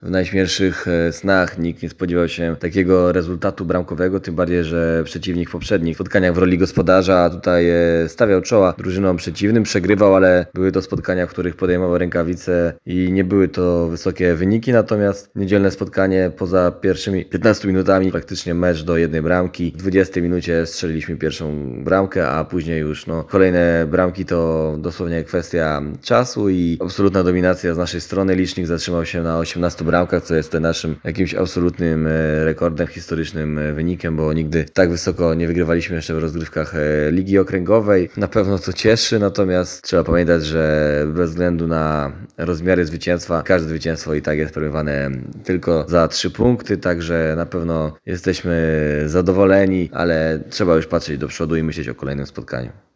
w najśmielszych snach nikt nie spodziewał się takiego rezultatu bramkowego, tym bardziej, że przeciwnik w poprzednich spotkaniach w roli gospodarza tutaj stawiał czoła drużynom przeciwnym, przegrywał, ale były to spotkania, w których podejmował rękawice i nie były to wysokie wyniki, natomiast niedzielne spotkanie poza pierwszymi 15 minutami praktycznie mecz do jednej bramki. W 20 minucie strzeliliśmy pierwszą bramkę, a później już kolejne bramki to dosłownie kwestia czasu i absolutna dominacja z naszej strony. Licznik zatrzymał się na 18 bramkach, co jest naszym jakimś absolutnym rekordem, historycznym wynikiem, bo nigdy tak wysoko nie wygrywaliśmy jeszcze w rozgrywkach Ligi Okręgowej. Na pewno to cieszy, natomiast trzeba pamiętać, że bez względu na rozmiary zwycięstwa, każde zwycięstwo i tak jest premiowane tylko za 3 punkty, także na pewno jesteśmy zadowoleni, ale trzeba już patrzeć do przodu i myśleć o kolejnym spotkaniu.